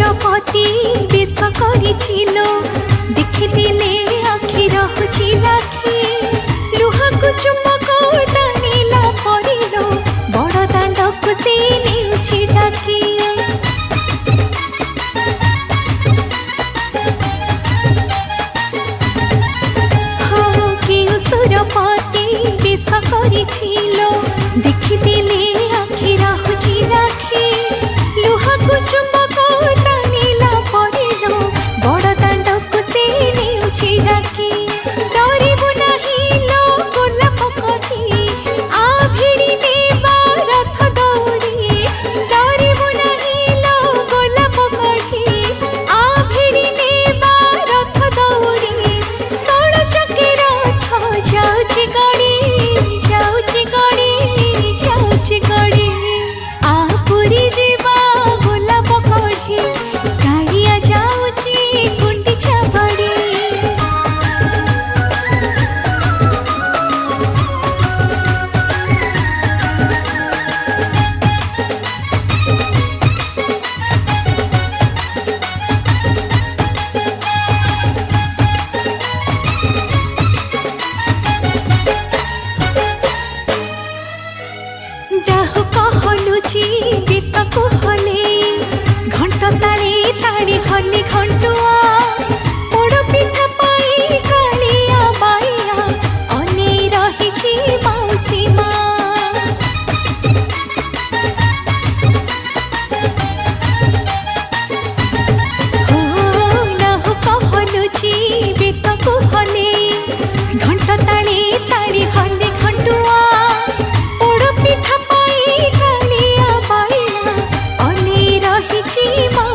सुरपति बेश करिलो देखिले आखि रहुची लाखी लुहा को चुम्बक टाणिला परिलो बड़ दांड को से नेउछि डाकी हो केउ सुरपति बेश करिलो देखिले आखि रहुची लाखी लुहा को चुम्बक टाणिला परिलो बड़ दांड को से नेउछि डाकी डरिबु नाही लो गोलाप कही आ भिड़ी नेबा रथ दौड़ी डरिबु नाही लो गोलाप कही आ भिड़ी नेबा रथ दौड़ी सड़ चके रथ जाउछि गड़ी जाउछि गड़ी जाउछि गड़ी आ पुरी जीवा गोलाप कही गाड़िया जाउछि गुंडीचा बड़ी डाहु कहलुची गीत कहले घंट ताले ताले हली घंटुआ पोड़ पिठा पाई कालिया बाइया अने रहिची मौसी माँ हो डाहु कहलुची गीत कहले घंट ताले ताले हली घंटुआ पोड़ पिठा पाई कालिया बाइया अने रहिची